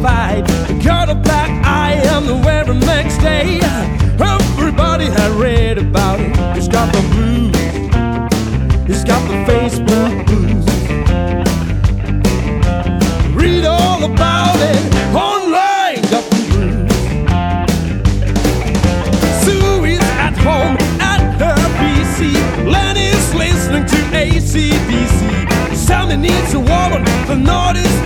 fight. Got a black eye and the weather next day. Everybody had read about it. He's got the blues. He's got the Facebook blues. Read all about it online. Got the blues. Sue is at home at her PC. Lenny's listening to AC/DC. Sammy needs a woman, the North is